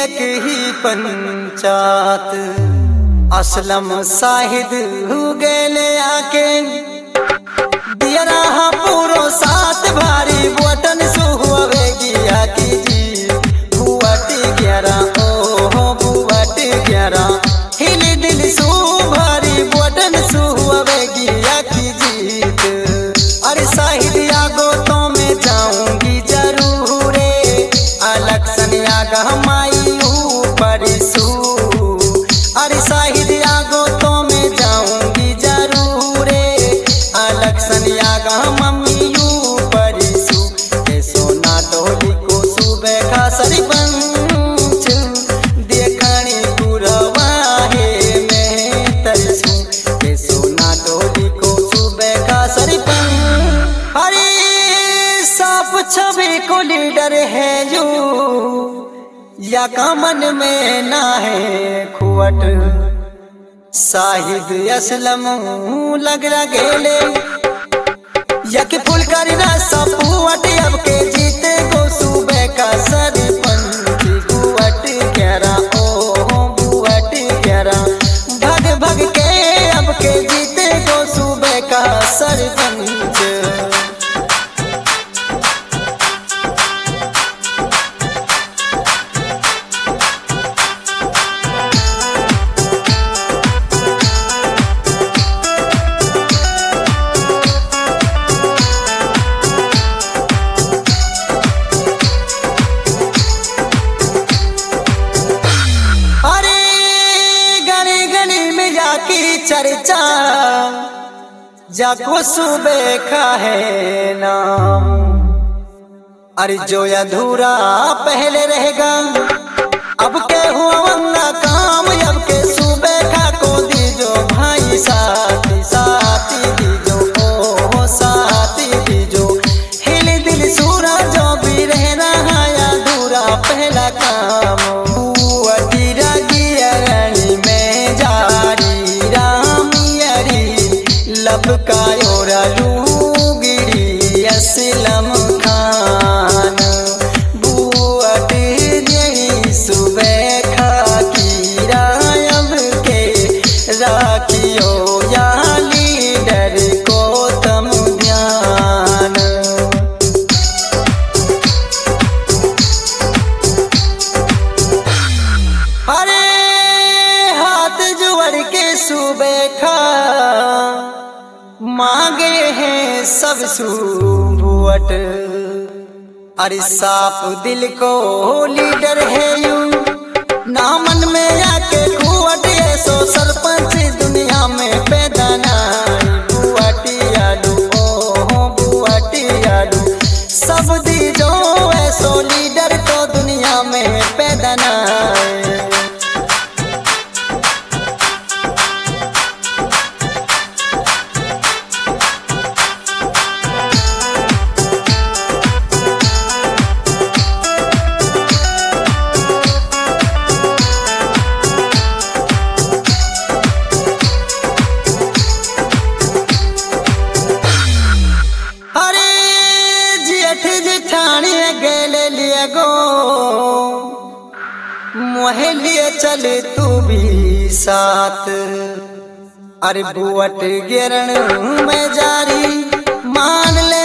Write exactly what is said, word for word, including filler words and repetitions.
एक ही पंचात असलम साहिद हो गेले आके दिया रहा पूरो साथ भारी बटन सुहुआवेगी आकी जी बुआटी ग्यारह ओ हो बुआटी ग्यारह हिल दिल सु भारी बटन सुहुआवेगी आकी जीत। अरे साहिद आगो तो मैं जाऊंगी जरूर अलक्सन आगा माई ऊपर सू। अरे साहिद आगो तो मैं जाऊंगी जरूर अलक्सन आगा मम्मी ऊपर सू। के सोना डोली को सुबह खा सरपंच देखनी पुरवा है मैं तरसू। के सोना डोली को सुबह खा सरपंच। अरे साफ छवि को लीडर है यू या कामन में ना है खुवट साहिद असलम लग गेले यक फुल करना सपुवट अब के जीते को सुबह का सरपंच बुवट ग्यारह ओ बुवट ग्यारह भग भग के अब के जीते को सुबह का सरपंच। चर्चा जाको सुबह का है नाम। अरे जो अधूरा पहले रहेगा अब के हुआ ना काम अब के सुबह का को दीजो भाई साथी साथी दीजो ओ साथी दीजो हिल दिल सूरा जो भी रहना है अधूरा पहला काम। लबकायोरा लूगिरी असलम खान बुआट जड़ी सुबह खाकी रायब के राखियो या लीडर को तम ध्यान। अरे हाथ जुड़ के सुबह खा मांगे हैं सब सुबुवट। अरे साफ दिल को लीडर है यू ना मन में आके खुवट ऐसो सरपंच दुनिया में पैदा ना बुआटी आडू ओ बुआटी आडू सब दी जो ऐसो लीडर तो दुनिया में पैदा ना। मोहे लिए चले तू भी साथ। अरे बुवट गिरण में जारी मान ले